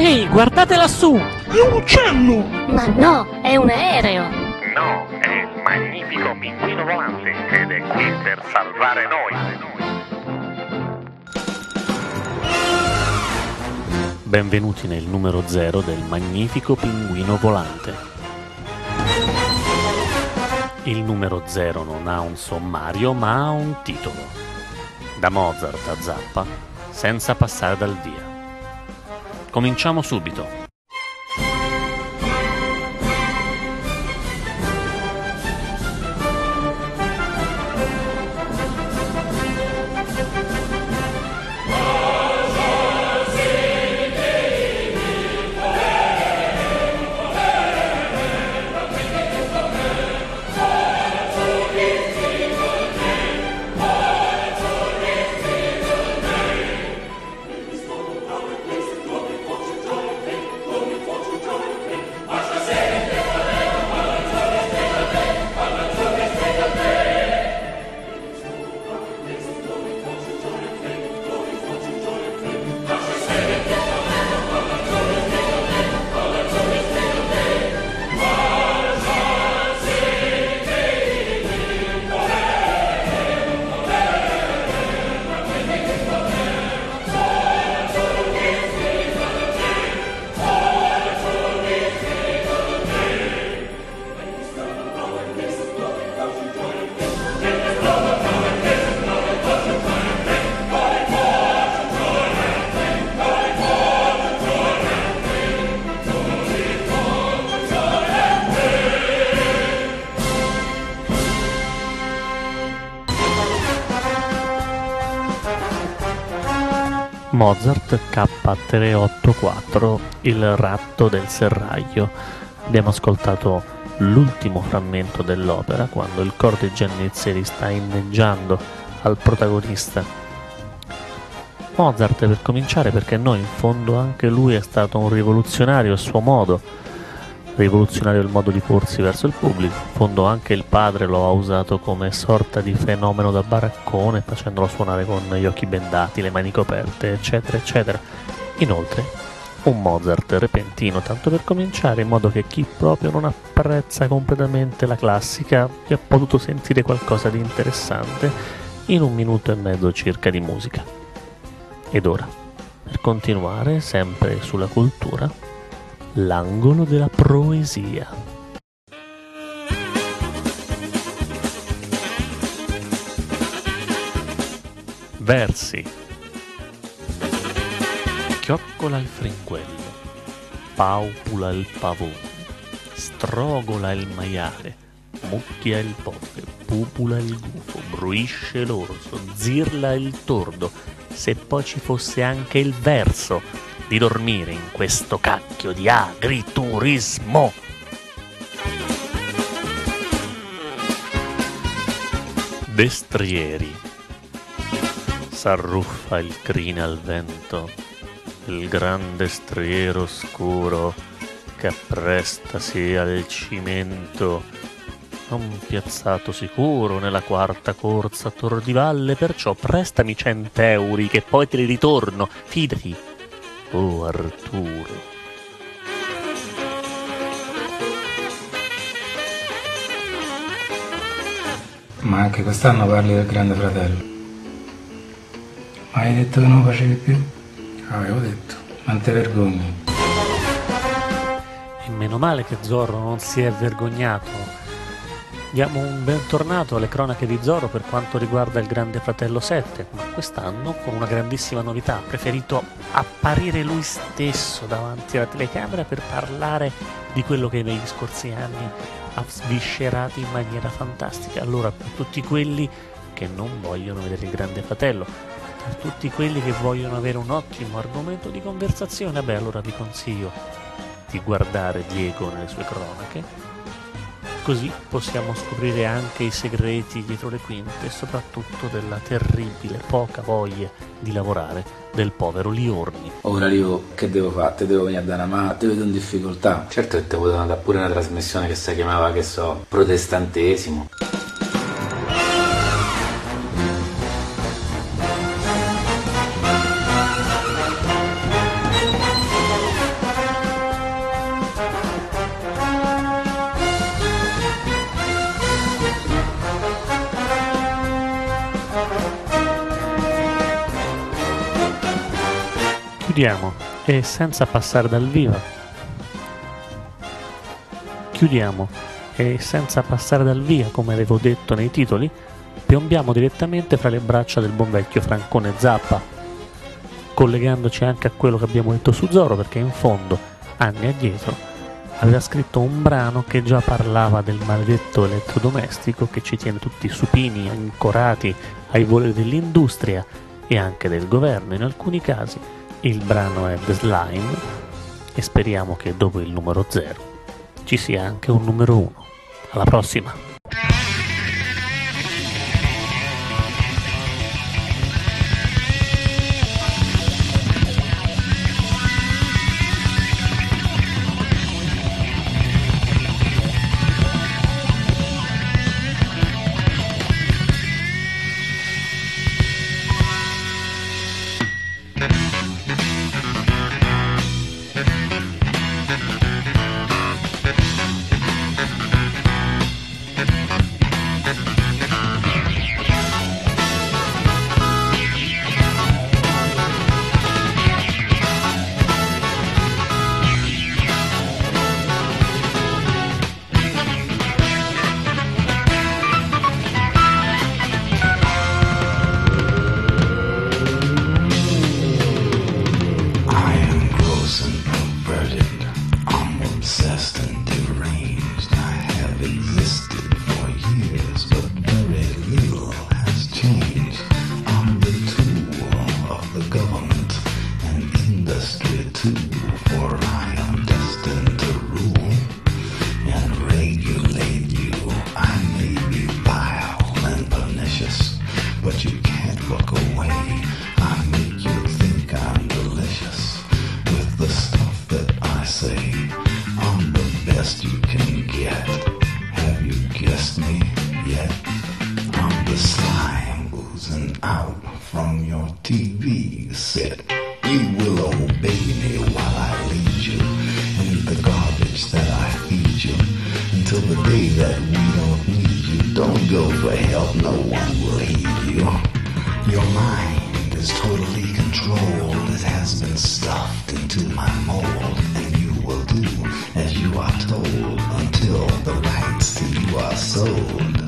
Ehi, guardate lassù! È un uccello! Ma no, è un aereo! No, è il magnifico pinguino volante ed è qui per salvare noi. Benvenuti nel numero 0 del magnifico pinguino volante. Il numero 0 non ha un sommario, ma ha un titolo. Da Mozart a Zappa, senza passare dal via. Cominciamo subito. Mozart K384, il ratto del serraglio. Abbiamo ascoltato l'ultimo frammento dell'opera, quando il coro di Giannizzeri sta inneggiando al protagonista. Mozart, per cominciare, perché no, in fondo anche lui è stato un rivoluzionario a suo modo, rivoluzionario il modo di porsi verso il pubblico. In fondo anche il padre lo ha usato come sorta di fenomeno da baraccone, facendolo suonare con gli occhi bendati, le mani coperte, eccetera eccetera. Inoltre un Mozart repentino, tanto per cominciare, in modo che chi proprio non apprezza completamente la classica abbia potuto sentire qualcosa di interessante in 1 minuto e mezzo circa di musica. Ed ora, per continuare sempre sulla cultura, l'angolo della proesia. Versi. Chioccola il fringuello, paupula il pavone, strogola il maiale, mucchia il povero, pupula il gufo, bruisce l'orso, zirla il tordo. Se poi ci fosse anche il verso di dormire in questo cacchio di agriturismo. Destrieri. S'arruffa il crine al vento, il grande striero scuro che apprestasi al cimento, non piazzato sicuro nella quarta corsa Tor di Valle, perciò prestami 100 euri che poi te li ritorno, fidati. Oh Arturo. Ma anche quest'anno parli del Grande Fratello. Ma hai detto che non lo facevi più? Avevo detto, non te vergogni. E meno male che Zorro non si è vergognato. Diamo un bentornato alle cronache di Zorro per quanto riguarda il Grande Fratello 7, ma quest'anno con una grandissima novità: ha preferito apparire lui stesso davanti alla telecamera per parlare di quello che negli scorsi anni ha sviscerato in maniera fantastica. Allora, per tutti quelli che non vogliono vedere il Grande Fratello, per tutti quelli che vogliono avere un ottimo argomento di conversazione, allora vi consiglio di guardare Diego nelle sue cronache. Così possiamo scoprire anche i segreti dietro le quinte e soprattutto della terribile poca voglia di lavorare del povero Liorni. Ora io che devo fare? Te devo venire a dare una mano, te vedo in difficoltà. Certo che te potevano dare pure una trasmissione che si chiamava, che so, Protestantesimo. Chiudiamo e senza passare dal vivo. Chiudiamo e senza passare dal via, come avevo detto nei titoli, piombiamo direttamente fra le braccia del buon vecchio Francone Zappa, collegandoci anche a quello che abbiamo detto su Zorro, perché in fondo, anni addietro, aveva scritto un brano che già parlava del maledetto elettrodomestico che ci tiene tutti supini, ancorati ai voleri dell'industria e anche del governo in alcuni casi. Il brano è The Slime e speriamo che dopo il numero 0 ci sia anche un numero 1. Alla prossima! TV set. You will obey me while I lead you in the garbage that I feed you until the day that we don't need you. Don't go for help, no one will heed you. Your mind is totally controlled. It has been stuffed into my mold, and you will do as you are told until the rights to you are sold.